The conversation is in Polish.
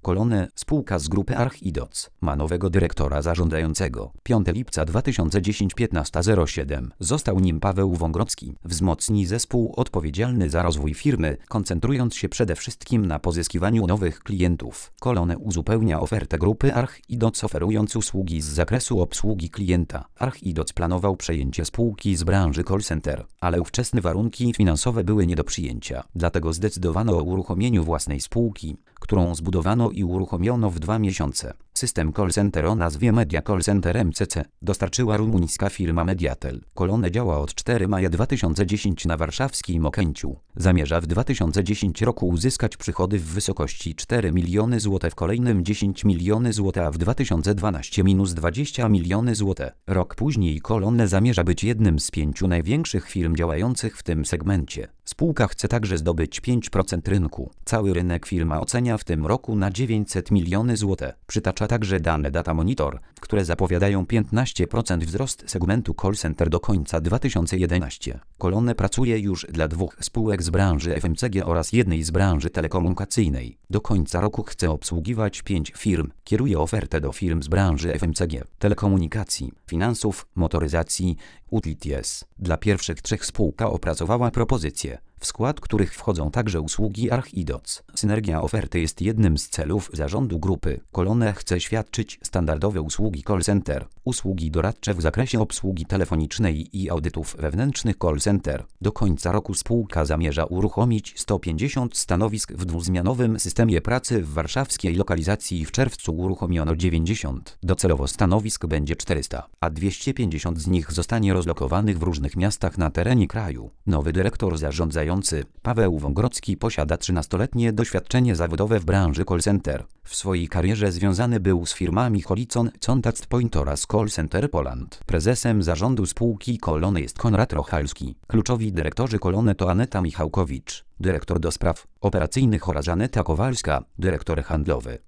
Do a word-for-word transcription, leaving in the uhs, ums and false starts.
Kolone, spółka z grupy Archidoc, ma nowego dyrektora zarządzającego. piątego lipca dwa tysiące dziesiątego piętnasta zero siedem. Został nim Paweł Wągrodzki. Wzmocni zespół odpowiedzialny za rozwój firmy, koncentrując się przede wszystkim na pozyskiwaniu nowych klientów. Kolone uzupełnia ofertę grupy Archidoc, oferując usługi z zakresu obsługi klienta. Archidoc planował przejęcie spółki z branży call center, ale ówczesne warunki finansowe były nie do przyjęcia. Dlatego zdecydowano o uruchomieniu własnej spółki, którą zbudowano i uruchomiono w dwa miesiące. System call center o nazwie Media Call Center M C C dostarczyła rumuńska firma Mediatel. Kolone działa od czwartego maja dwa tysiące dziesiątego na warszawskim Okęciu. Zamierza w dwa tysiące dziesiątym roku uzyskać przychody w wysokości cztery miliony złotych, w kolejnym dziesięć milionów złotych, a w dwa tysiące dwunastym minus dwadzieścia milionów złotych. Rok później Kolone zamierza być jednym z pięciu największych firm działających w tym segmencie. Spółka chce także zdobyć pięć procent rynku. Cały rynek firma ocenia w tym roku na dziewięćset milionów złotych. Przytacza także dane Data Monitor, które zapowiadają piętnaście procent wzrost segmentu call center do końca dwa tysiące jedenastego. Kolone pracuje już dla dwóch spółek z branży F M C G oraz jednej z branży telekomunikacyjnej. Do końca roku chce obsługiwać pięć firm. Kieruje ofertę do firm z branży F M C G, telekomunikacji, finansów, motoryzacji, utilities. Dla pierwszych trzech spółka opracowała propozycje, w skład których wchodzą także usługi Archidoc. Synergia oferty jest jednym z celów zarządu grupy. Kolone chce świadczyć standardowe usługi call center, usługi doradcze w zakresie obsługi telefonicznej i audytów wewnętrznych call center. Do końca roku spółka zamierza uruchomić sto pięćdziesiąt stanowisk w dwuzmianowym systemie pracy w warszawskiej lokalizacji. W czerwcu uruchomiono dziewięćdziesiąt. Docelowo stanowisk będzie czterysta, a dwieście pięćdziesiąt z nich zostanie rozlokowanych w różnych miastach na terenie kraju. Nowy dyrektor zarządzający, Paweł Wągrodzki, posiada trzynastoletnie doświadczenie zawodowe w branży call center. W swojej karierze związany był z firmami Holicon, Contact Point oraz Call Center Poland. Prezesem zarządu spółki Kolone jest Konrad Rochalski. Kluczowi dyrektorzy Kolone to Aneta Michałkowicz, dyrektor do spraw operacyjnych, oraz Aneta Kowalska, dyrektor handlowy.